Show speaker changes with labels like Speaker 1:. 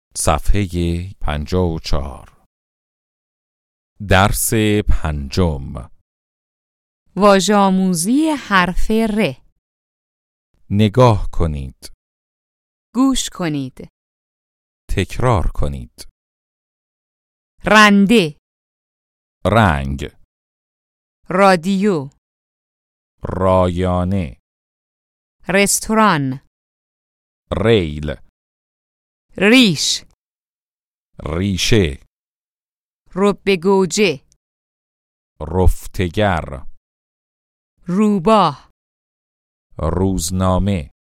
Speaker 1: صفحه 54. درس پنجم.
Speaker 2: واژه‌آموزی حرف ر.
Speaker 1: نگاه کنید.
Speaker 2: گوش کنید.
Speaker 1: تکرار کنید.
Speaker 2: رنده.
Speaker 1: رنگ.
Speaker 2: رادیو.
Speaker 1: رایانه.
Speaker 2: رستوران.
Speaker 1: ریل.
Speaker 2: ریش.
Speaker 1: ریشه.
Speaker 2: رب گوجه.
Speaker 1: رفتگر.
Speaker 2: روباه.
Speaker 1: روزنامه.